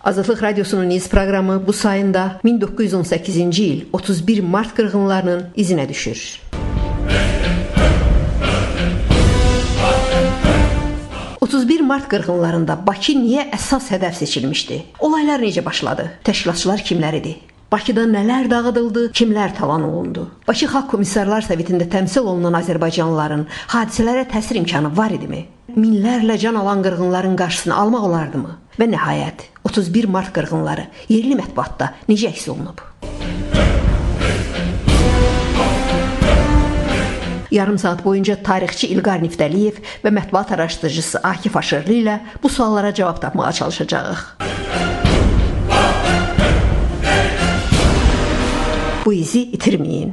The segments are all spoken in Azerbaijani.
Azadlıq Radiosunun iz proqramı bu sayında 1918-ci il 31 mart qırğınlarının izinə düşür. Mart qırğınlarında Bakı niyə əsas hədəf seçilmişdi? Olaylar necə başladı? Təşkilatçılar kimlər idi? Bakıda nələr dağıdıldı, kimlər talan olundu? Bakı Xalq Komissarlar Sovetində təmsil olunan Azərbaycanlıların hadisələrə təsir imkanı var idimi? Minlərlə can alan qırğınların qarşısını almaq olardımı? Və nəhayət 31 Mart qırğınları yerli mətbuatda necə əks olunub? Yarım saat boyunca tarixçi İlqar Niftəliyev və mətbuat araşdırıcısı Akif Aşırlı ilə bu suallara cavab tapmağa çalışacağıq. Bu izi itirməyin.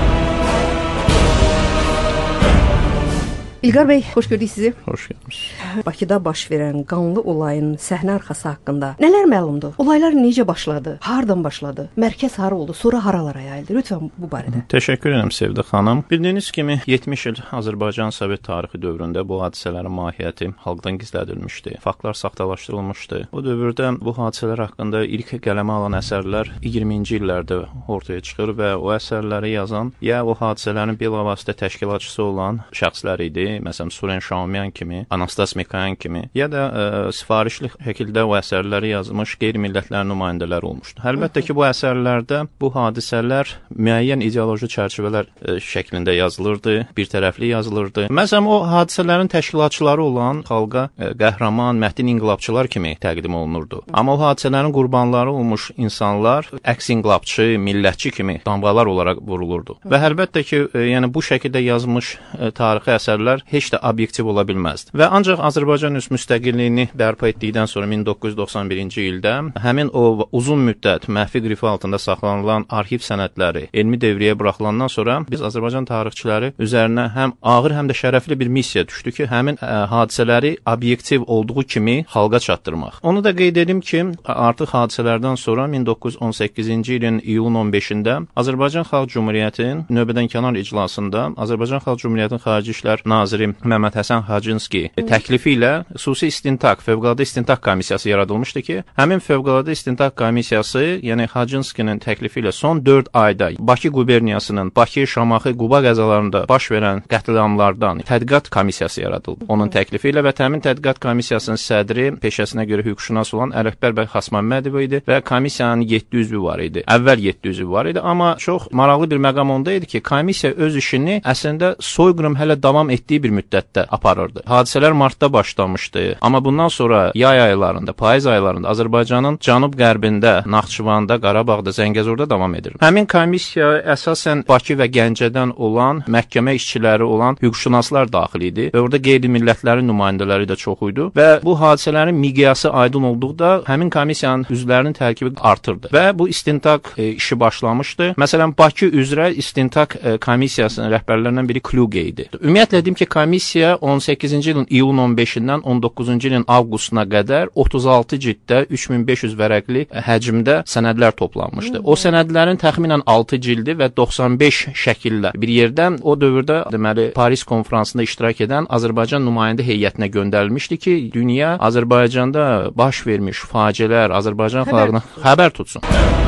İlqar bəy, xoş gördük sizi. Xoş gəlmiş. Bakıda baş verən qanlı olayın səhnə arxası haqqında nələr məlumdur? Olaylar necə başladı? Hardan başladı? Mərkəz hara oldu? Sonra haralara yayıldı? Lütfən bu barədə. Təşəkkür edirəm Sevdə xanım. Bildiyiniz kimi 70 il Azərbaycan Sovet tarixi dövründə bu hadisələrin mahiyyəti xalqdan gizlədilmişdi. Faktlar saxtalaşdırılmışdı. Bu dövrdə bu hadisələr haqqında ilk qələmə alan əsərlər 20-ci illərdə ortaya çıxır və o əsərləri yazan ya o hadisələrin bilavasitə təşkilatçısı olan şəxslər idi. Məsələn, Suren Şaumyan kimi, Anastas Mikayan kimi, ya da sifarişli şəkildə o əsərləri yazmış qeyri-millətlərin nümayəndələri olmuşdu. Əlbəttə ki, bu əsərlərdə bu hadisələr müəyyən ideoloji çərçivələr şəklində yazılırdı, bir tərəfli yazılırdı. Məsələn, o hadisələrin təşkilatçıları olan xalqa qəhrəman, mətin inqilabçılar kimi təqdim olunurdu. Amma o hadisələrin qurbanları olmuş insanlar əks inqilabçı, millətçi kimi damğalar olaraq vurulurdu. Və əlbəttə ki, yəni bu şəkildə yazılmış tarixi əsərlər heç də obyektiv ola bilməzdi. Və ancaq Azərbaycan öz müstəqilliyini bərpa etdikdən sonra 1991-ci ildə həmin o uzun müddət məxfi qrifi altında saxlanılan arxiv sənədləri elmi dövrəyə buraxılandan sonra biz Azərbaycan tarixçiləri üzərinə həm ağır, həm də şərəfli bir missiya düşdü ki, həmin hadisələri obyektiv olduğu kimi xalqa çatdırmaq. Onu da qeyd edim ki, artıq hadisələrdən sonra 1918-ci ilin iyulun 15-də Azərbaycan Xalq Cümhuriyyətinin növbədənkənar iclasında Azərbaycan Xalq Cümhuriyyətinin Xarici İşlər Naziri Məhəmməd Həsən Hacınski təklifi ilə xüsusi istintaq, fövqəladə istintaq komissiyası yaradılmışdı ki, həmin fövqəladə istintaq komissiyası, yəni Hacınskinin təklifi ilə son 4 ayda Bakı quberniyasının Bakı, Şamaxı, Quba qəzalarında baş verən qətliamlardan tədqiqat komissiyası yaradıldı. Onun təklifi ilə və həmin tədqiqat komissiyasının sədri peşəsinə görə hüquqşünas olan Ələkbər bəy Xasməmmədov idi və komissiyanın 7 üzvü var idi. Əvvəl 7 üzvü var idi, amma çox maraqlı bir məqam onda idi ki, komissiya öz işini əslində soyqırım hələ davam etdiyi bir müddətdə aparırdı. Hadisələr martda başlamışdı, amma bundan sonra yay aylarında, payız aylarında Azərbaycanın cənub-qərbində, Naxçıvanda, Qarabağda, Zəngəzurda davam edir. Həmin komissiya əsasən Bakı və Gəncədən olan məhkəmə işçiləri olan hüquqşünaslar daxil idi və orada qeyri-millətlərin nümayəndələri də çox idi və bu hadisələrin miqyası aydın olduqda həmin komissiyanın üzvlərinin tərkibi artırdı və bu istintaq işi başlamışdı. Məsələn, Bakı üzrə istintaq komissiyasının rəhbərlərindən biri Kluge idi. Ümumiyyətlə dedim ki, komissiya 18-ci ilin iyulun 15-dən 19-cu ilin avqustuna qədər 36 cilddə 3500 vərəqli həcmdə sənədlər toplanmışdı. O sənədlərin təxminən 6 cildi və 95 şəkillə bir yerdən o dövrdə deməli Paris konfransında iştirak edən Azərbaycan nümayəndə heyətinə göndərilmişdi ki, dünya Azərbaycanda baş vermiş faciələr Azərbaycan xalqına xəbər tutsun.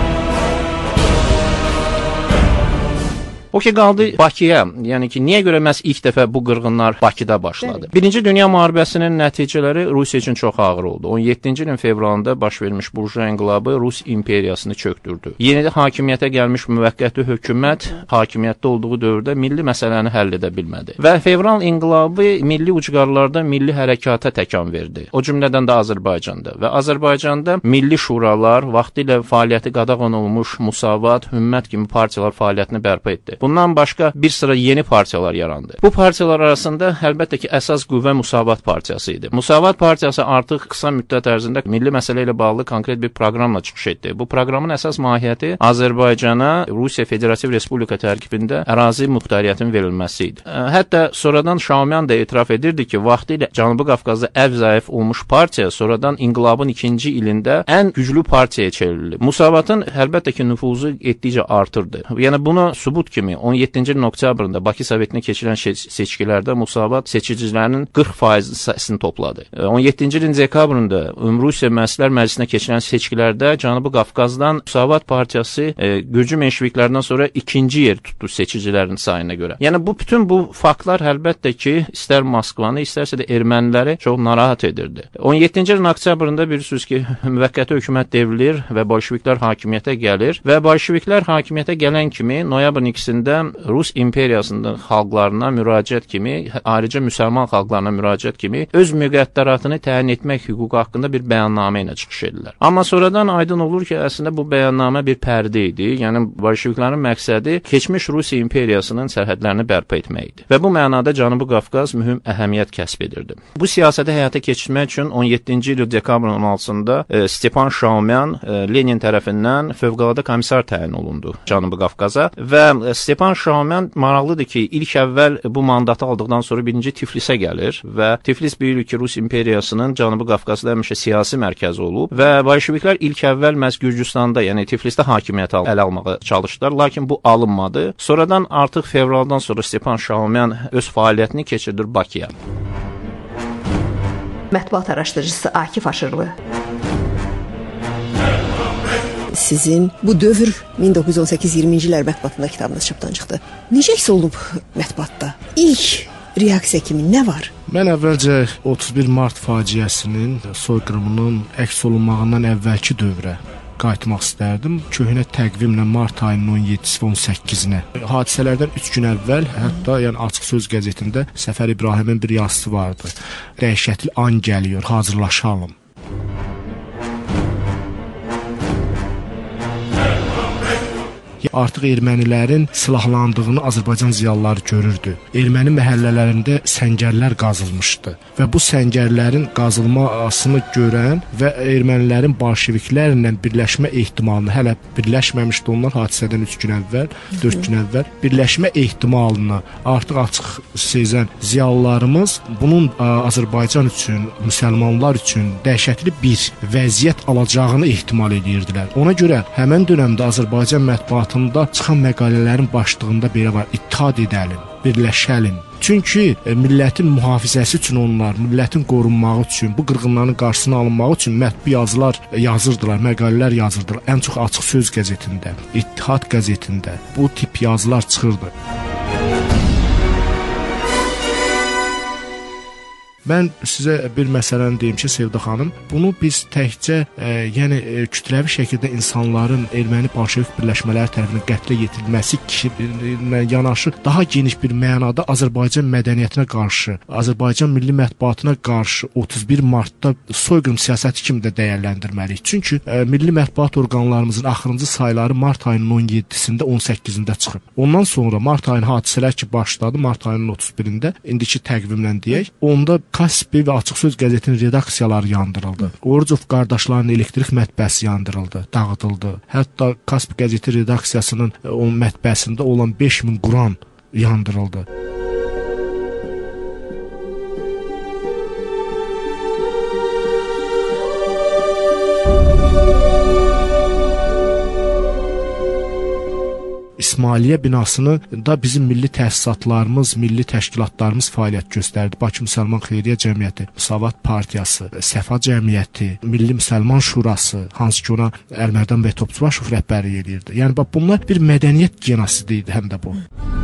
O ki, qaldı Bakıya, yəni ki, niyə görə məhz ilk dəfə bu qırğınlar Bakıda başladı? Birinci Dünya müharibəsinin nəticələri Rusiya üçün çox ağır oldu. 17-ci ilin fevralında baş vermiş burjua inqilabı Rus imperiyasını çökdürdü. Yeni hakimiyyətə gəlmiş müvəqqəti hökumət hakimiyyətdə olduğu dövrdə milli məsələni həll edə bilmədi. Və fevral inqilabı milli ucqarlarda milli hərəkata təkan verdi. O cümlədən də Azərbaycanda. Və Azərbaycanda milli şuralar, vaxtilə fəaliyyəti qadağan olmuş Musavat, Hümmət kimi partiyalar fəaliyyətini bərpa etdi. Bundan başqa bir sıra yeni partiyalar yarandı. Bu partiyalar arasında əlbəttə ki, əsas qüvvə Musavat partiyası idi. Musavat partiyası artıq qısa müddət ərzində milli məsələ ilə bağlı konkret bir proqramla çıxış etdi. Bu proqramın əsas mahiyyəti Azərbaycana Rusiya Federativ Respublika tərkibində ərazi muxtariyyətinin verilməsi idi. Hətta sonradan Şaumyan da etiraf edirdi ki, vaxtilə Cənubi Qafqazda zəif olmuş partiya sonradan inqilabın 2-ci ilində ən güclü partiyaya çevrildi. Musavatın əlbəttə ki, nüfuzu etdikcə artırdı. Yəni bunu sübut kimi kimi 17-ci ilin oktyabrında Bakı Sovetinə keçirilən seçkilərdə Müsavat seçicilərinin 40% səsini topladı. 17-ci ilin dekabrında Rusiya Müəssislər Məclisinə keçirilən seçkilərdə Cənubi Qafqazdan Müsavat partiyası Gürcü menşeviklərindən sonra ikinci yer tutdu seçicilərin sayına görə. Yəni bütün bu faktlar əlbəttə ki, istər Moskvanı, istərsə də erməniləri çox narahat edirdi. 17-ci ilin oktyabrında bilirsiniz ki, müvəqqəti hökumət devrilir və bolşeviklər hakimiyyətə gəlir və bolşeviklər hakimiyyətə gələn kimi noyabrın 2-sində Rus imperiyasının xalqlarına müraciət kimi, ayrıca müsəlman xalqlarına müraciət kimi öz müqəddəratını təyin etmək hüququ haqqında bir bəyannamə ilə çıxış edirlər. Amma sonradan aydın olur ki, əslində bu bəyannamə bir pərdə idi. Yəni bolşeviklərin məqsədi keçmiş Rusiya imperiyasının sərhədlərini bərpa etmək idi. Və bu mənada Cənubi Qafqaz mühüm əhəmiyyət kəsb edirdi. Bu siyasəti həyata keçirmək üçün 17-ci il dekabrın 16-sında Stepan Şaumyan Lenin tərəfindən fövqəladə komissar təyin olundu Cənubi Qafqaza və Stepan Şaumyan maraqlıdır ki, ilk əvvəl bu mandatı aldıqdan sonra birinci Tiflisə gəlir və Tiflis bilirik ki, Rus imperiyasının Cənubi Qafqazda həmişə siyasi mərkəzi olub və bolşeviklər ilk əvvəl məhz Gürcüstanda, yəni Tiflisdə hakimiyyəti ələ almağa çalışdılar, lakin bu alınmadı. Sonradan artıq fevraldan sonra Stepan Şaumyan öz fəaliyyətini keçirdir Bakıya. Mətbuat araşdırıcısı Akif Aşırlı. Sizin bu dövr 1918-20-ci illər mətbuatında kitabınız çapdan çıxdı. Necə hiss olunub mətbuatda? İlk reaksiya kimi nə var? Mən əvvəlcə 31 mart faciəsinin, soyqırımının əks olunmağından əvvəlki dövrə qayıtmaq istərdim. Köhnə təqvimlə mart ayının 17-si və 18-nə. Hadisələrdən 3 gün əvvəl, hətta yəni Açıq Söz qəzetində Səfər İbrahimin bir yazısı vardı. Dəhşətli an gəlir, hazırlaşalım. Artıq ermənilərin silahlandığını Azərbaycan ziyalıları görürdü. Erməni məhəllələrində səngərlər qazılmışdı və bu səngərlərin qazılmasını görən və ermənilərin bolşeviklərlə birləşmə ehtimalını, hələ birləşməmişdi onlar hadisədən 3 gün əvvəl, 4 gün əvvəl, birləşmə ehtimalını artıq açıq sezən ziyalılarımız bunun Azərbaycan üçün, müsəlmanlar üçün dəhşətli bir vəziyyət alacağını ehtimal edirdilər. Ona görə həmin dövrdə Azərbaycan mətbuatında çıxan məqalələrin başlığında belə var: İttihad edəlim, birləşəlim. Çünki millətin mühafizəsi üçün onlar, millətin qorunmağı üçün, bu qırğınların qarşısını alınmağı üçün mətbu yazılar yazırdılar, məqalələr yazırdılar. Ən çox Açıq Söz qəzetində, İttihad qəzetində bu tip yazılar çıxırdı. Mən sizə bir məsələni deyim ki, Sevda xanım, bunu biz təkcə yəni kütləvi şəkildə insanların erməni bolşevik birləşmələri tərəfindən qətlə yetirilməsi ilə yanaşı daha geniş bir mənada Azərbaycan mədəniyyətinə qarşı, Azərbaycan milli mətbuatına qarşı 31 martda soyqırım siyasəti kimi də dəyərləndirməliyik. Çünki milli mətbuat orqanlarımızın axırıncı sayları mart ayının 17-sində, 18-də çıxıb. Ondan sonra mart ayının hadisələr ki başladı, mart ayının 31-də, indiki təqvimlə deyək, onda Kaspi və Açıq Söz qəzetinin redaksiyaları yandırıldı. Orucov qardaşlarının elektrik mətbəəsi yandırıldı, dağıdıldı. Hətta Kaspi qəzeti redaksiyasının o mətbəəsində olan 5000 Quran yandırıldı. İsmailiyyə binasını da bizim milli təsisatlarımız, milli təşkilatlarımız fəaliyyət göstərdi. Bakı Müsəlman Xeyriyyə Cəmiyyəti, Müsavat Partiyası, Səfa Cəmiyyəti, Milli Müsəlman Şurası, hansı ki ona Əlmərdan bəy Topçubaşov rəhbərlik edirdi. Yəni bax bunlar bir mədəniyyət genasidi idi həm də bu.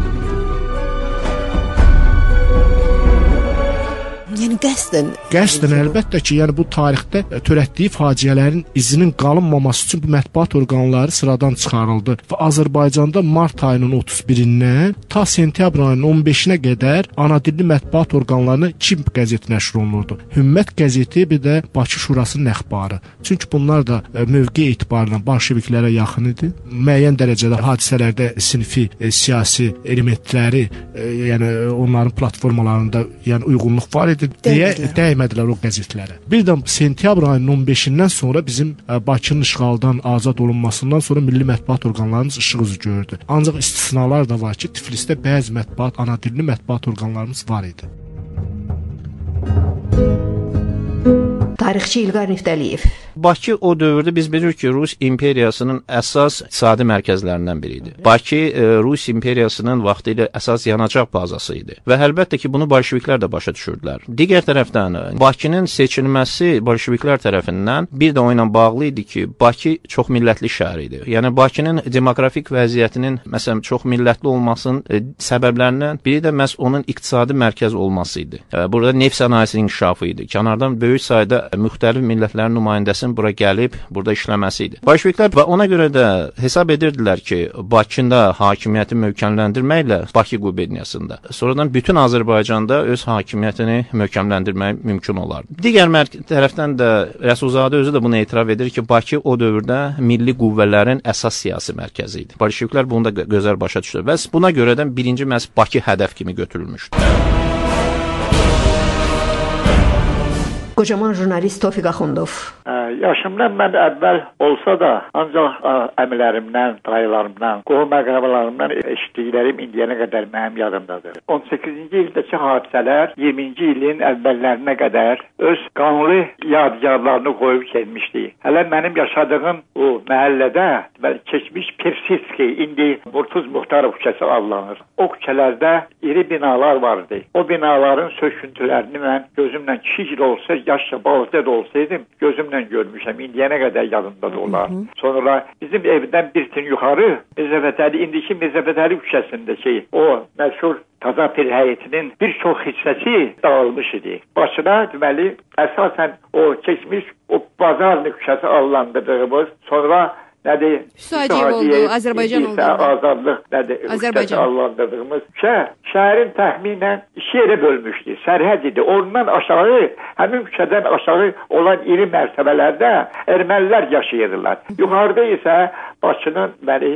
Yəni qəsdən əlbəttə ki, yəni bu tarixdə törətdiyi faciələrin izinin qalınmaması üçün bu mətbuat orqanları sıradan çıxarıldı və Azərbaycanda mart ayının 31-dən ta sentyabr ayının 15-nə qədər ana dilli mətbuat orqanlarına 2 qəzet nəşr olunurdu. Hümmət qəzeti, bir də Bakı Şurasının əxbarı. Çünki bunlar da mövqe etibarından bolşeviklərə yaxın idi. Müəyyən dərəcədə hadisələrdə sinfi, siyasi elementləri, yəni onların platformalarında yəni uyğunluq var idi deyə dəymədilər o qəzetlərə. Bir də sentyabr ayının 15-dən sonra bizim Bakının işğaldan azad olunmasından sonra milli mətbuat orqanlarımız işıq üzü gördü. Ancaq istisnalar da var ki, Tiflisdə bəzi mətbuat, ana dilli mətbuat orqanlarımız var idi. Tarixçi İlqar Niftəliyev. Bakı o dövrdə biz bilirik ki, Rus imperiyasının əsas iqtisadi mərkəzlərindən biri idi. Bakı Rus imperiyasının vaxtilə əsas yanacaq bazası idi və əlbəttə ki, bunu bolşeviklər də başa düşürdülər. Digər tərəfdən Bakının seçilməsi bolşeviklər tərəfindən bir də o ilə bağlı idi ki, Bakı çoxmillətli şəhər idi. Yəni Bakının demoqrafik vəziyyətinin məsələn çoxmillətli olmasının səbəblərindən biri də məhz onun iqtisadi mərkəz olması idi. Burada neft sənayesinin inkişafı idi. Kənardan böyük sayda müxtəlif millətlərin nümayəndəsinin bura gəlib, burada işləməsi idi. Bolşeviklər və ona görə də hesab edirdilər ki, Bakında hakimiyyəti möhkəmləndirməklə Bakı quberniyasında, sonradan bütün Azərbaycanda öz hakimiyyətini möhkəmləndirmək mümkün olar. Digər tərəfdən də Rəsulzadə özü də bunu etiraf edir ki, Bakı o dövrdə milli qüvvələrin əsas siyasi mərkəzi idi. Bolşeviklər bunu da gözəl başa düşdü və buna görə də birinci məhz Bakı hədəf kimi götürülmüşdü. Qocaman jurnalist Tofiq Axundov. Yaşımdan mən əvvəl olsa da, ancaq əmilərimdən, dayılarımdan, qohum-əqrabalarımdan eşitdiklərim indiyənə qədər mənim yadımdadır. 18-ci ildəki hadisələr 20-ci ilin əvvəllərinə qədər öz qanlı yadigarlarını qoyub gəlmişdi. Hələ mənim yaşadığım o məhəllədə keçmiş Persitski, indi Murtuz Muxtarov küçəsi adlanır. O küçələrdə iri binalar vardı. O binaların söküntülərini mən gözümlə kiçik olsa, yaşca balıqda da olsaydım, gözümlə görmüşəm. İndiyənə qədər yadımda da olar. Sonra bizim evdən bir tin yuxarı indiki Mirzəfətəli küçəsindəki o məşhur Tazapir həyətinin bir çox hissəsi dağılmış idi. Başına deməli əsasən o keçmiş o Bazarlı küçəsi adlandırdığımız, sonra nədir? Hüsaciyev oldu, Azərbaycan oldu. Azadlıq nədir? Azərbaycan adlandırdığımız şəhərin təxminən 2 yerə bölmüşdü. Sərhəd idi. Ondan aşağı, həmin küçədən aşağı olan iri mərtəbələrdə ermənilər yaşayırdılar. Yuxarıda isə Bakının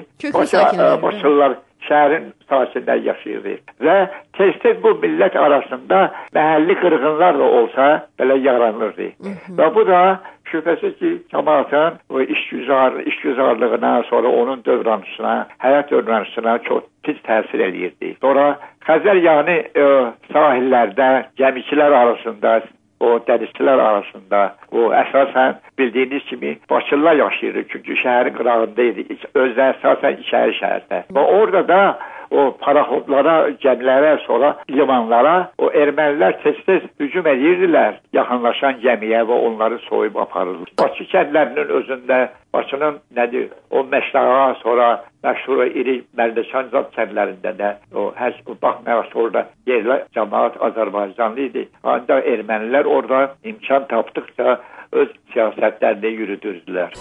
Bakılılar şəhərin sakinləri yaşayırdı. Və tez-tez bu millət arasında məhəlli qırğınlar da olsa belə yaranırdı. Və bu da şübhəsiz ki, cəmaatın işgüzarlığına, sonra onun dövranışına, həyat dövranışına çox pis təsir edirdi. Sonra Xəzər yanı sahillərdə gəmiçilər arasında, o dənizçilər arasında, o əsasən bildiyiniz kimi Bakılılar yaşayırdı. Çünki şəhərin qırağında idi. Özdə əsasən içəri şəhərdə. Və orada da o paraxodlara, gəmilərə, sonra limanlara o ermənilər tez-tez hücum edirdilər yaxınlaşan gəmiyə və onları soyub aparırlar. Bakı kəndlərinin özündə, Bakının nədir, o Məşdağa, sonra məşhur iri Mərdəkanzad kəndlərində də baxmayaraq orada yerli cəmaat Azərbaycanlı idi. Ancaq ermənilər orada imkan tapdıqca öz siyasətlərini yürüdürdülər.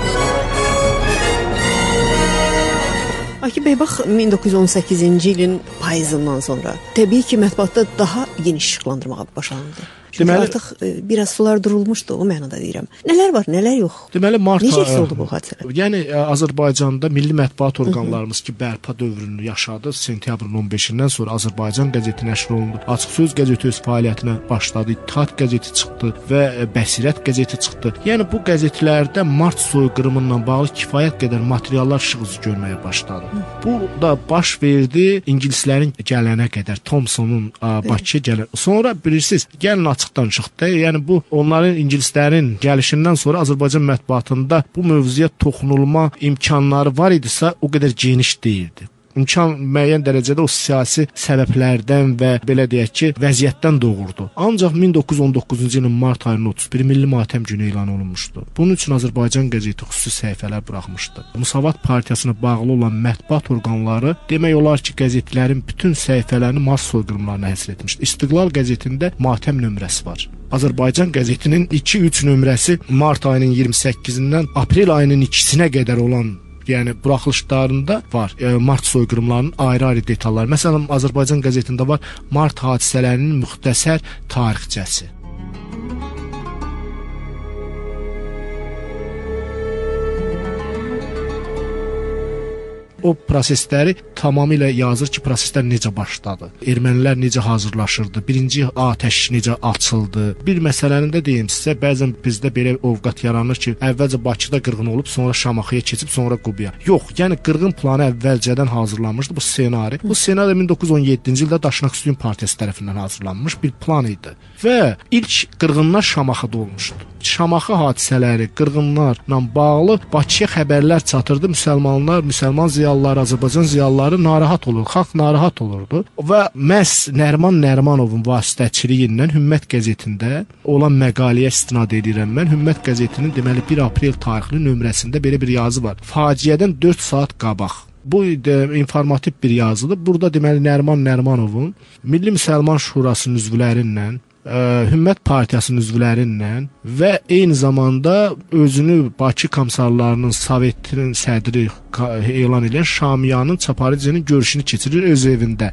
Akif bəy, bax 1918-ci ilin payızından sonra təbii ki, mətbuatda daha geniş işıqlandırmağa başlandı. Çünki artıq biraz sular durulmuşdu, o mənada deyirəm. Nələr var, nələr yox? Deməli, necə hiss oldu bu hadisələr? Yəni, Azərbaycanda milli mətbuat orqanlarımız ki, bərpa dövrünü yaşadı. Sentyabrın 15-dən sonra Azərbaycan qəzeti nəşr olundu. Açıq Söz qəzeti öz fəaliyyətinə başladı. İttihat qəzeti çıxdı və Bəsirət qəzeti çıxdı. Yəni, bu qəzetlərdə mart soyqırımından bağlı kifayət qədər materiallar işıq üzü görməyə başladı. Bu da baş verdi ingilislərin gələnə qədər, Thomsonun Bakıya gələn. Sonra bilirsiniz, gəlin açıqdan çıxdı. Yəni bu onların ingilislərin gəlişindən sonra Azərbaycan mətbuatında bu mövzuya toxunulma imkanları var idisə, o qədər geniş deyildi. İmkan müəyyən dərəcədə o siyasi səbəblərdən və belə deyək ki, vəziyyətdən doğurdu. Ancaq 1919-cu ilin mart ayının 31 milli matəm günü elan olunmuşdu. Bunun üçün Azərbaycan qəzeti xüsusi səhifələr buraxmışdı. Müsavat partiyasına bağlı olan mətbuat orqanları demək olar ki, qəzetlərin bütün səhifələrini mars soyqırımlarına həsr etmişdi. İstiqlal qəzetində matəm nömrəsi var. Azərbaycan qəzetinin 2-3 nömrəsi mart ayının 28-dən aprel ayının 2-sinə qədər olan, yəni buraxılışlarında var. Mart soyqırımlarının ayrı-ayrı detalları. Məsələn, Azərbaycan qəzetində var mart hadisələrinin müxtəsər tarixçəsi. o prosesləri tamamilə yazır ki, proseslər necə başladı, ermənilər necə hazırlaşırdı, birinci atəş necə açıldı. Bir məsələni də deyim sizə, bəzən bizdə belə ovqat yaranır ki, əvvəlcə Bakıda qırğın olub, sonra Şamaxıya keçib, sonra Qubiya. Yox, yəni qırğın planı əvvəlcədən hazırlanmışdı bu ssenari. Bu ssenari 1917-ci ildə Daşnaqsuyun partiyası tərəfindən hazırlanmış bir plan idi və ilk qırğınlar Şamaxıda olmuşdu. Şamaxı hadisələri, qırğınlarla bağlı Bakıya xəbərlər çatırdı. Müsəlmanlar, müsəlman ziyalıları, Azərbaycan ziyalıları narahat olur, xalq narahat olurdu və məhz Nəriman Nərimanovun vasitəçiliyi ilə Hümmət qəzetində olan məqaləyə istinad edirəm mən. Hümmət qəzetinin deməli 1 aprel tarixli nömrəsində belə bir yazı var. Faciədən 4 saat qabaq. Bu informativ bir yazıdır. Burada deməli Nəriman Nərimanovun Milli Müsəlman Şurasının üzvləri ilə, Hümmət Partiyasının üzvləri ilə və eyni zamanda özünü Bakı Komissarlarının Sovetinin sədri elan edən Şamiyanın Çaparice'nin görüşünü keçirir öz evində.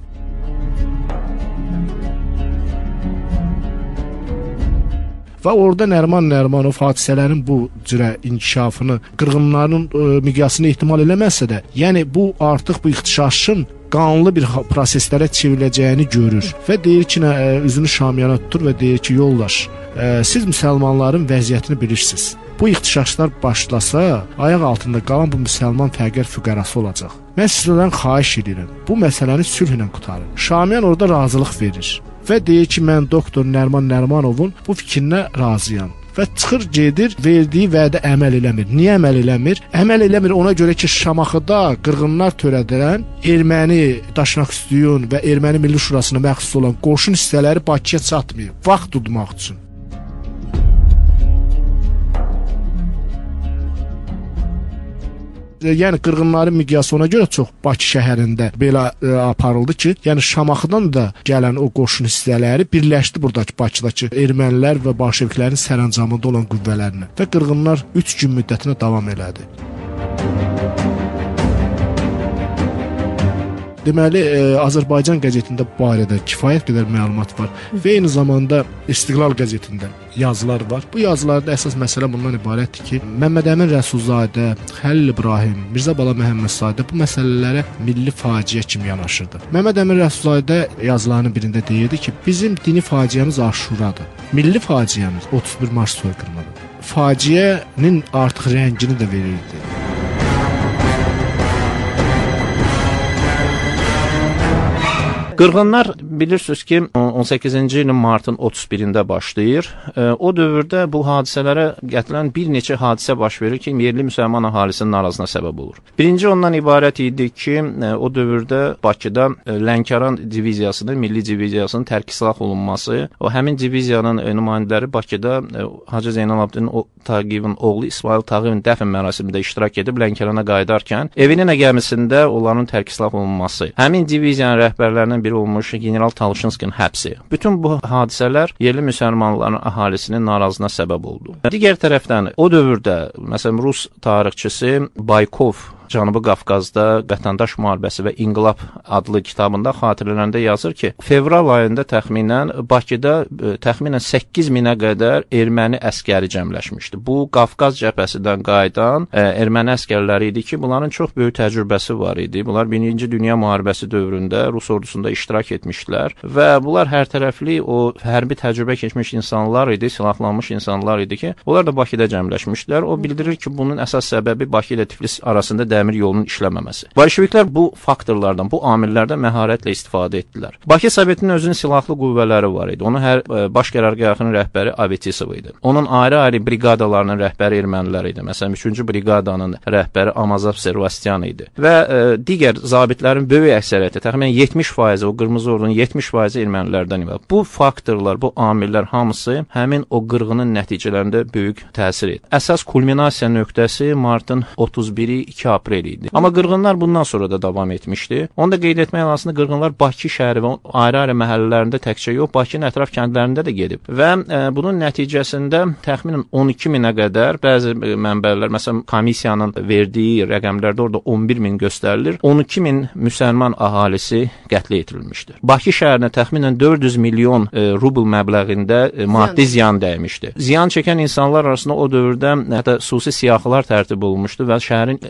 Və orada Nəriman Nərimanov hadisələrin bu cürə inkişafını, qırğınların miqyasını ehtimal eləməsə də, yəni bu artıq bu ixtişaşın qanlı bir proseslərə çevriləcəyini görür və deyir ki, üzünü Şamiyana tutur və deyir ki, yoldaş, siz müsəlmanların vəziyyətini bilirsiniz. Bu ixtişaşlar başlasa, ayaq altında qalan bu müsəlman fəqir füqərası olacaq. Mən sizlərdən xahiş edirəm, bu məsələni sülhlə qurtarın. Şamiyan orada razılıq verir və deyir ki, mən doktor Nəriman Nərimanovun bu fikrinə razıyam. Və çıxır gedir, verdiyi vədə əməl eləmir. Niyə əməl eləmir? Əməl eləmir ona görə ki, Şamaxıda qırğınlar törədilən erməni Daşnaqsuyun və Erməni Milli Şurasına məxsus olan qoşun hissələri Bakıya çatmıyor, vaxt tutmaq üçün. Yəni qırğınların miqyası ona görə çox Bakı şəhərində belə aparıldı ki, yəni Şamaxıdan da gələn o qoşun hissələri birləşdi buradakı Bakıdakı ermənilər və bolşeviklərin sərəncamında olan qüvvələrinə və qırğınlar 3 gün müddətinə davam elədi. Deməli, Azərbaycan qəzetində bu barədə kifayət qədər məlumat var və eyni zamanda İstiqlal qəzetində yazılar var. Bu yazılarda əsas məsələ bundan ibarətdir ki, Məmməd Əmin Rəsulzadə, Xəlil İbrahim, Mirzə Bala Məhəmmədzadə bu məsələlərə milli faciə kimi yanaşırdı. Məmməd Əmin Rəsulzadə yazılarının birində deyirdi ki, bizim dini faciəmiz Aşuradır. Milli faciəmiz 31 mart soyqırımıdır. Faciənin artıq rəngini də verirdi. Qırğınlar bilirsiniz ki 18-ci ilin martın 31-də başlayır. O dövrdə bu hadisələrə gətirilən bir neçə hadisə baş verir ki, yerli müsəlman əhalisinin narazılığına səbəb olur. Birinci ondan ibarət idi ki, o dövrdə Bakıda Lənkəran diviziyasının, milli diviziyasının tərk silah olunması, o həmin diviziyanın nümayəndələri Bakıda Hacı Zeynalabdin Tağıyevin oğlu İsmail Tağıyevin dəfn mərasimində iştirak edib Lənkərana qayıdarkən evinin gəmisində onların tərk silah olunması, həmin diviziyanın rəhbərlərindən biri olmuş General Talışinskinin həbsi. Bütün bu hadisələr yerli müsəlmanların əhalisinin narazılığına səbəb oldu. Digər tərəfdən o dövrdə məsələn Rus tarixçisi Baykov Cənubi Qafqazda Vətəndaş müharibəsi və İnqilab adlı kitabında xatirələrində yazır ki, fevral ayında təxminən Bakıda təxminən 8000-ə qədər erməni əskəri cəmləşmişdi. Bu Qafqaz cəbhəsindən qayıdan erməni əskərləri idi ki, bunların çox böyük təcrübəsi var idi. Bunlar 1-ci Dünya müharibəsi dövründə Rus ordusunda iştirak etmişdilər və bunlar hər tərəfli o hərbi təcrübə keçmiş insanlar idi, silahlanmış insanlar idi ki, onlar da Bakıda cəmləşmişdilər. O bildirir ki, bunun əsas səbəbi Bakı ilə Tiflis arasında dəmir yolunun işləməməsi. Bolşeviklər bu faktorlardan, bu amillərdən məharətlə istifadə etdilər. Bakı Sovetinin özünün silahlı qüvvələri var idi. Onun hər baş qərargahının rəhbəri Avetisov idi. Onun ayrı-ayrı briqadalarının rəhbəri ermənilər idi. Məsələn, 3-cü briqadanın rəhbəri Amazav Servastyan idi. Və digər zabitlərin böyük əksəriyyəti, təxminən 70% o qırmızı ordunun 70% ermənilərdən ibarət. Bu faktorlar, bu amillər hamısı həmin o qırğının nəticələrində böyük təsir etdi. Əsas kulminasiya nöqtəsi martın 31-i 2 aprel idi. Amma qırğınlar bundan sonra da davam etmişdi. Onu da qeyd etmək lazımdır, qırğınlar Bakı şəhəri və ayrı-ayrı məhəllələrində təkcə yox, Bakının ətraf kəndlərində də gedib. Və bunun nəticəsində təxminən 12000-ə qədər bəzi mənbələr, məsələn, komissiyanın verdiyi rəqəmlərdə orada 11000 göstərilir. 12000 müsəlman əhalisi qətlə yetirilmişdir. Bakı şəhərinə təxminən 400 milyon rubl məbləğində maddi ziyan dəymişdi. Ziyan çəkən insanlar arasında o dövrdə hətta xüsusi siyahılar tərtib olunmuşdu və şəhərin imkanları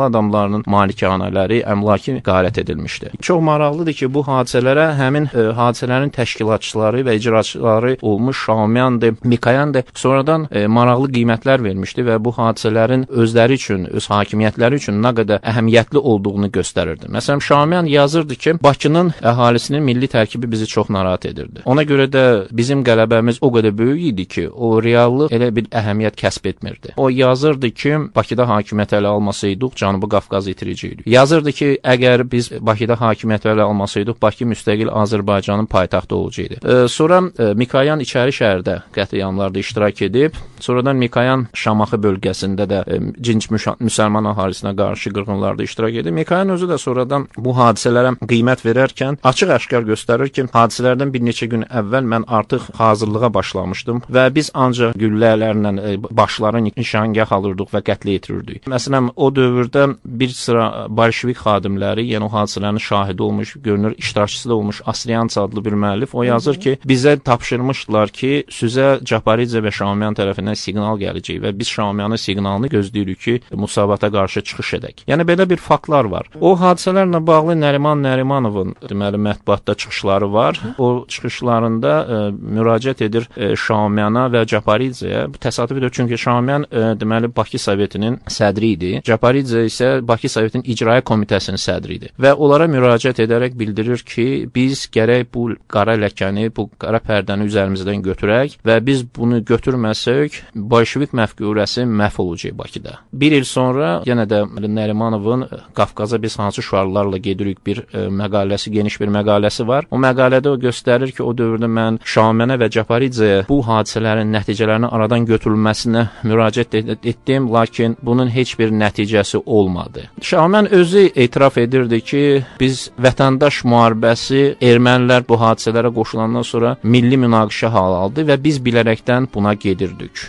faydalı adamlarının malikanələri, əmlaki qarət edilmişdi. Çox maraqlıdır ki, bu hadisələrə həmin hadisələrin təşkilatçıları və icraçıları olmuş Şaumyandır, Mikoyandır sonradan maraqlı qiymətlər vermişdi və bu hadisələrin özləri üçün, öz hakimiyyətləri üçün nə qədər əhəmiyyətli olduğunu göstərirdi. Məsələn, Şaumyan yazırdı ki, Bakının əhalisinin milli tərkibi bizi çox narahat edirdi. Ona görə də bizim qələbəmiz o qədər böyük idi ki, o reallıq elə bir əhəmiyyət kəsb etmirdi. O yazırdı ki, Bakıda hakimiyyət ələ almasaydıq, Cənubi Qafqazı itirəcəkdik. Yazırdı ki, əgər biz Bakıda hakimiyyət ələ almasaydıq, Bakı müstəqil Azərbaycanın paytaxtı olacaqdı. Sonra Mikoyan içəri şəhərdə qətliamlarda iştirak edib, sonradan Mikoyan Şamaxı bölgəsində də dinc müsəlman əhalisinə qarşı qırğınlarda iştirak edib. Mikoyan özü də sonradan bu hadisələrə qiymət verərkən açıq-aşkar göstərir ki, hadisələrdən bir neçə gün əvvəl mən artıq hazırlığa başlamışdım və biz ancaq güllələrlə başların nişangah alırdıq və qətlə yetirirdik. Məsələn, o dövrdə bir sıra bolşevik xadimləri, yəni o hadisələrin şahidi olmuş, görünür iştirakçısı da olmuş Asriyanc adlı bir müəllif, o yazır ki, bizə tapşırmışdılar ki, sizə Caparidze və Şaumyan tərəfindən siqnal gələcək və biz Şaumyanın siqnalını gözləyirik ki, Musabata qarşı çıxış edək. Yəni belə bir faktlar var. O hadisələrlə bağlı Nəriman Nərimanovun deməli mətbuatda çıxışları var. O çıxışlarında müraciət edir Şaumyana və Caparidzeyə. Bu təsadüfidir çünki Şaumyan deməli Bakı Sovetinin sədri idi. Caparidze isə Bakı Sovetinin icra komitəsinin sədri idi və onlara müraciət edərək bildirir ki, biz gərək bu qara ləkəni, bu qara pərdəni üzərimizdən götürək və biz bunu götürməsək, bolşevik məfkurəsi məhv olacaq Bakıda. Bir il sonra yenə də Nərimanovun Qafqaza biz hansı şüarlarla gedirik bir məqaləsi, geniş bir məqaləsi var. O məqalədə o göstərir ki, o dövrdə mən Şaumyana və Caparidzeyə bu hadisələrin nəticələrini aradan götürülməsinə müraciət etdim, lakin bunun heç bir nəticəsi olmadı. Şaumyan özü etiraf edirdi ki, biz vətəndaş müharibəsi, ermənilər bu hadisələrə qoşulandan sonra milli münaqişə hal aldı və biz bilərəkdən buna gedirdik.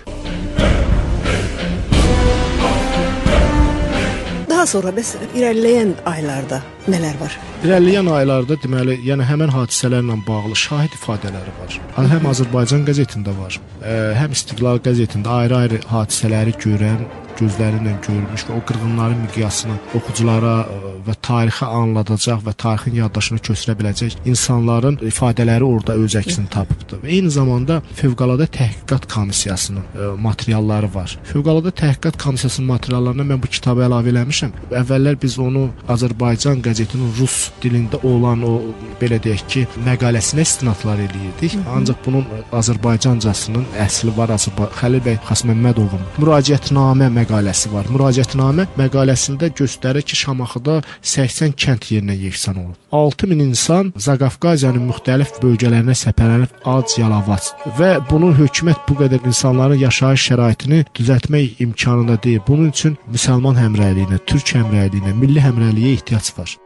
Daha sonra bəs irəliləyən aylarda nələr var? İrəliləyən aylarda deməli, yəni həmin hadisələrlə bağlı şahid ifadələri var. Həm Azərbaycan qəzetində var, həm İstiqlal qəzetində ayrı-ayrı hadisələri görən, gözləri ilə görmüş və o qırğınların miqyasını oxuculara və tarixi anladacaq və tarixin yaddaşına köçürə biləcək insanların ifadələri orada öz əksini tapıbdı. Və eyni zamanda Fövqəladə Təhqiqat Komissiyasının materialları var. Fövqəladə Təhqiqat Komissiyasının materiallarına mən bu kitabı əlavə eləmişəm. Əvvəllər biz onu Azərbaycan qəzetinin rus dilində olan o belə deyək ki, məqaləsinə istinadlar eləyirdik. Ancaq bunun Azərbaycancasının əsli var. Xəlil bəy Xasməmmədovun müraciətnamə məqaləsi var. Müraciətnamə məqaləsində göstərir ki, Şamaxıda 80 kənd yerinə yeksan olub. 6000 insan Zaqafqaziyanın müxtəlif bölgələrinə səpələnib ac, yalavac və bunun hökumət bu qədər insanların yaşayış şəraitini düzəltmək imkanında deyil. Bunun üçün müsəlman həmrəyliyinə, türk həmrəyliyinə, milli həmrəyliyə ehtiyac var.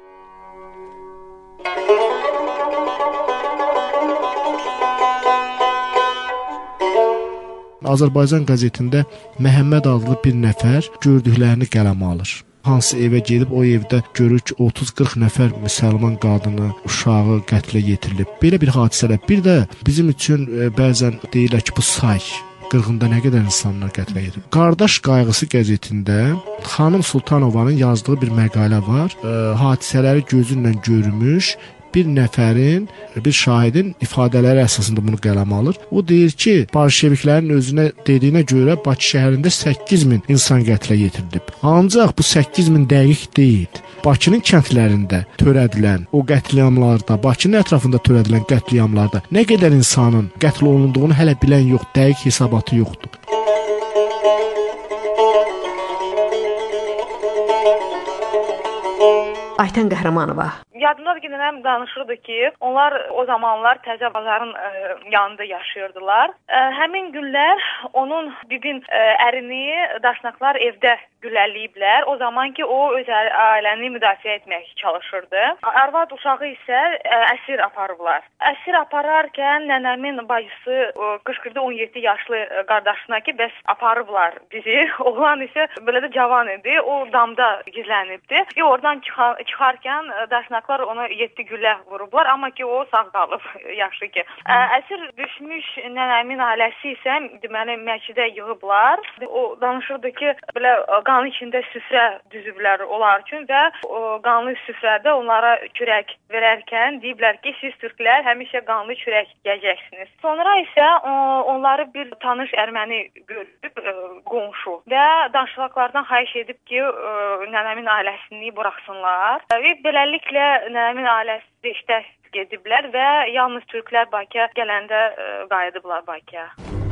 Azərbaycan qəzetində Məhəmməd adlı bir nəfər gördüklərini qələmə alır. Hansı evə gedib o evdə görür ki, 30-40 nəfər müsəlman qadını, uşağı qətlə yetirilib. Belə bir hadisələr. Bir də bizim üçün bəzən deyirlər ki, bu say qırğında nə qədər insanlar qətlə yetirilib. Qardaş Qayğısı qəzetində xanım Sultanovanın yazdığı bir məqalə var. Hadisələri gözü ilə görmüş bir nəfərin, bir şahidin ifadələri əsasında bunu qələmə alır. O deyir ki, bolşeviklərin özünə dediyinə görə Bakı şəhərində 8000 insan qətlə yetirilib. Ancaq bu 8000 dəqiq deyil. Bakının kəndlərində törədilən o qətliamlarda, Bakının ətrafında törədilən qətliamlarda nə qədər insanın qətl olunduğunu hələ bilən yox, dəqiq hesabatı yoxdur. Aytən Qəhrəmanova. Yadımdadır ki, nənəm danışırdı ki, onlar o zamanlar Təzə Bazarın yanında yaşayırdılar. Həmin günlər onun bibin ərini daşnaqlar evdə gülləliyiblər. O zaman ki, o öz ailəni müdafiə etmək çalışırdı. Arvad uşağı isə əsir aparıblar. Əsir apararkən nənəmin bacısı qışqırdı 17 yaşlı qardaşına ki, bəs aparıblar bizi. Oğlan isə belə də cavan idi. O damda gizlənibdi. Oradan çıxarkən daşnaqlar Dağınışlar ona 7 güllə vurublar, amma ki o sağ qalıb, yaxşı ki. Əsir düşmüş nənəmin ailəsi isə deməli məscidə yığıblar. O danışırdı ki, belə qanın içində süfrə düzüblər onlar üçün və o qanlı süfrədə onlara çörək verərkən deyiblər ki, siz türklər həmişə qanlı çörək yeyəcəksiniz. Sonra isə onları bir tanış erməni görüb, qonşu və danışıqlardan xahiş edib ki, nənəmin ailəsini buraxsınlar. Və beləliklə nənəmin ailəsi işdə gediblər və yalnız türklər Bakıya gələndə qayıdıblar Bakıya.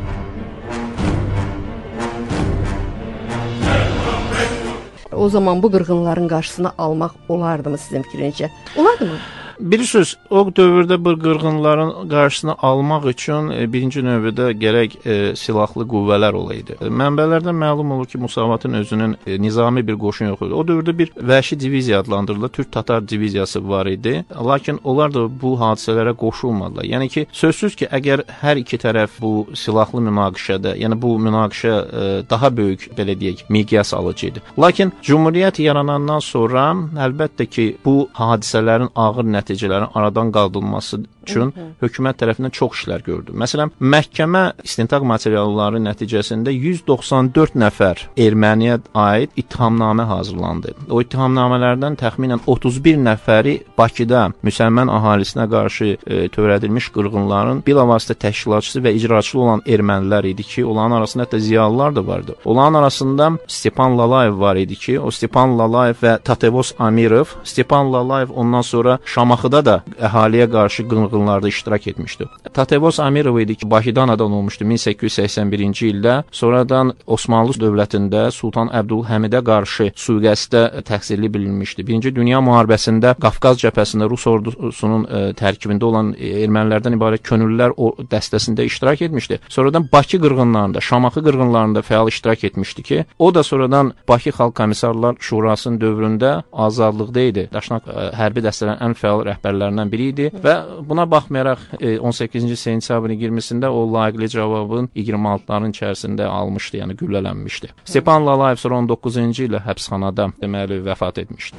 O zaman bu qırğınların qarşısını almaq olardımı sizin fikrincə? Olardımı? Bilirsiniz, o dövrdə bu qırğınların qarşısını almaq üçün birinci növbədə gərək silahlı qüvvələr olaydı. Mənbələrdən məlum olur ki, Musavatın özünün nizami bir qoşun yox idi. O dövrdə bir vəhşi diviziya adlandırılır, Türk-Tatar diviziyası var idi. Lakin onlar da bu hadisələrə qoşulmadılar. Yəni ki, sözsüz ki, əgər hər iki tərəf bu silahlı münaqişədə, yəni bu münaqişə daha böyük, belə deyək, miqyas alıcı idi. Lakin Cümhuriyyət yaranandan sonra əlbəttə ki, bu hadisələrin ağır nəticələrin aradan qaldırılması üçün hökumət tərəfindən çox işlər gördü. Məsələn, məhkəmə istintaq materialları nəticəsində 194 nəfər erməniyə aid ittihamnamə hazırlandı. O ittihamnamələrdən təxminən 31 nəfəri Bakıda müsəlman əhalisinə qarşı törədilmiş qırğınların bilavasitə təşkilatçısı və icraçısı olan ermənilər idi ki, onların arasında hətta ziyalılar da vardı. Onların arasında Stepan Lalayev var idi ki, o Stepan Lalayev və Tatevos Amirov, Stepan Lalayev ondan sonra Şamaxıda da əhaliyə qarşı qırğınlarda iştirak etmişdi. Tatevos Amirov idi ki, Bakıda anadan olmuşdu 1881-ci ildə. Sonradan Osmanlı dövlətində Sultan Əbdülhəmidə qarşı sui-qəsdə təqsirli bilinmişdi. Birinci Dünya müharibəsində Qafqaz cəbhəsində Rus ordusunun tərkibində olan ermənilərdən ibarət könüllülər dəstəsində iştirak etmişdi. Sonradan Bakı qırğınlarında, Şamaxı qırğınlarında fəal iştirak etmişdi ki, o da sonradan Bakı Xalq Komissarlar Şurasının dövründə azadlıqda idi. Daşnaq hərbi dəstələrin ən fəal rəhbərlərindən biri idi və buna baxmayaraq 18-ci sentyabrın 20-sində o layiqli cavabın 26-ların içərisində almışdı, yəni güllələnmişdi. Stepan Lalayev sonra 19-cu ilə həbsxanada deməli vəfat etmişdi.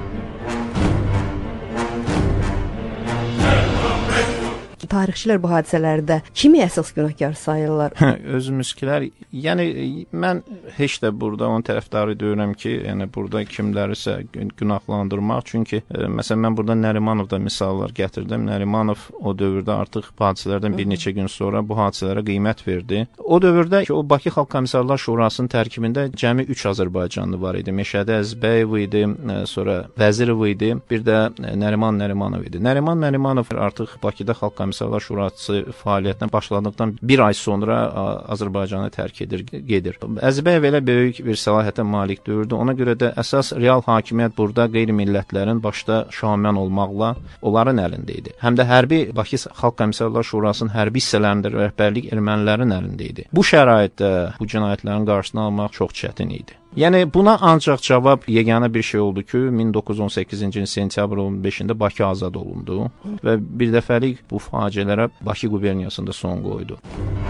Tarixçilər bu hadisələrdə kimi əsas günahkar sayırlar? Özümüzkilər, yəni mən heç də burada onun tərəfdarı deyirəm ki, yəni burada kimlərisə günahlandırmaq. Çünki məsələn mən burada Nərimanovda misallar gətirdim. Nərimanov o dövrdə artıq hadisələrdən bir neçə gün sonra bu hadisələrə qiymət verdi. O dövrdə ki, o Bakı Xalq Komissarlar Şurasının tərkibində cəmi 3 Azərbaycanlı var idi. Məşədi Əzbəyev idi, sonra Vəzirov idi, bir də Nərimanov idi. Nərimanov artıq Bakıda Xalq Komissarlar Şurası fəaliyyətinə başladıqdan bir ay sonra Azərbaycanı tərk gedir. Əzbəyev elə böyük bir səlahiyyətə malik deyirdi. Ona görə də əsas real hakimiyyət burada qeyri-millətlərin başda şaman olmaqla onların əlində idi. Həm də hərbi Bakı Xalq Komissarlar Şurasının hərbi hissələrində rəhbərlik ermənilərin əlində idi. Bu şəraitdə bu cinayətlərin qarşısını almaq çox çətin idi. Yəni buna ancaq cavab yeganə bir şey oldu ki, 1918-ci ilin sentyabrın 15-də Bakı azad olundu və bir dəfəlik bu faciələrə Bakı quberniyasında son qoydu.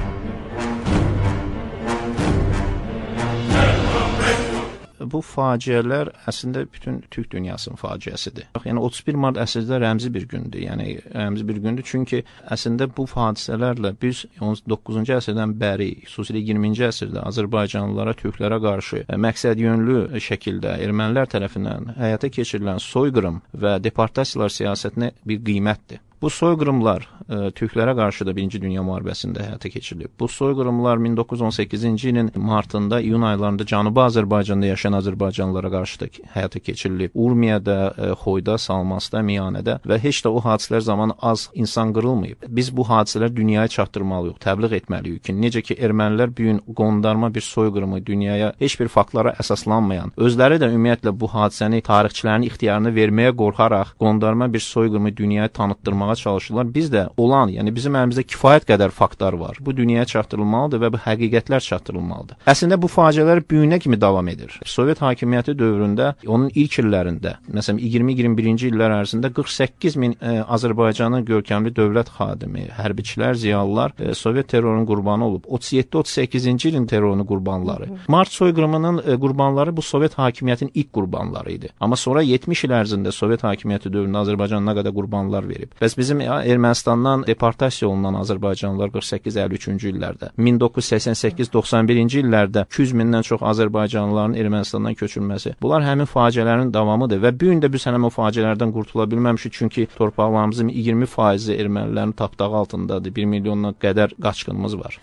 Bu faciələr əslində bütün Türk dünyasının faciəsidir. Yəni 31 mart əslində rəmzi bir gündür. Yəni rəmzi bir gündür çünki əslində bu hadisələrlə biz 19-cu əsrdən bəri, xüsusilə 20-ci əsrdə Azərbaycanlılara, türklərə qarşı məqsədyönlü şəkildə ermənilər tərəfindən həyata keçirilən soyqırım və deportasiyalar siyasətinə bir qiymətdir. Bu soyqırımlar türklərə qarşı da 1-ci Dünya müharibəsində həyata keçirilib. Bu soyqırımlar 1918-ci ilin martında, iyun aylarında Cənubi Azərbaycanda yaşayan azərbaycanlılara qarşı da həyata keçirilib. Urmiyədə, Xoyda, Salmasda, Miyanədə və heç də o hadisələr zamanı az insan qırılmayıb. Biz bu hadisələri dünyaya çatdırmalıyıq, təbliğ etməliyik ki, necə ki ermənilər bu gün qondarma bir soyqırımı dünyaya heç bir faktlara əsaslanmayan, özləri də ümumiyyətlə bu hadisəni tarixçilərin ixtiyarına verməyə qorxaraq qondarma bir soyqırımı dünyaya tanıtdırmağa çalışırlar. Biz də olan, yəni bizim əlimizdə kifayət qədər faktlar var. Bu dünyaya çatdırılmalıdır və bu həqiqətlər çatdırılmalıdır. Əslində bu faciələr bu günə kimi davam edir. Sovet hakimiyyəti dövründə, onun ilk illərində, məsələn 20-21-ci illər ərzində 48 min Azərbaycanın görkəmli dövlət xadimi, hərbiçilər, ziyalılar Sovet terrorunun qurbanı olub. 37-38-ci ilin terrorunun qurbanları. Mart soyqırımının qurbanları bu Sovet hakimiyyətinin ilk qurbanları idi. Amma sonra 70 il ərzində Sovet hakimiyyəti dövründə Azərbaycan nə qədər qurbanlar verib. Bəs bizim Ermənistandan deportasiya olunan Azərbaycanlılar 48-53-cü illərdə, 1988-91-ci illərdə 200 mindən çox Azərbaycanlıların Ermənistandan köçürülməsi. Bunlar həmin faciələrin davamıdır və bu gün də biz həmin o faciələrdən qurtula bilməmişik, çünki torpaqlarımızın 20% ermənilərin tapdağı altındadır. 1 milyondan qədər qaçqınımız var.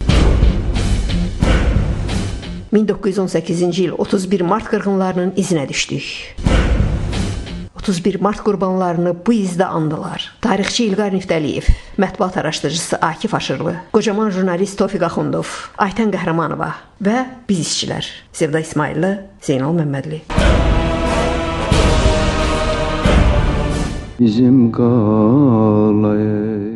1918-ci il 31 mart qırğınlarının izinə düşdük. 31 mart qurbanlarını bu izdə andılar. Tarixçi İlqar Niftəliyev, mətbuat araşdırıcısı Akif Aşırlı, qocaman jurnalist Tofiq Axundov, Aytən Qəhrəmanova və biz işçilər Sevda İsmailli, Zeynal Məmmədli. Bizim qalay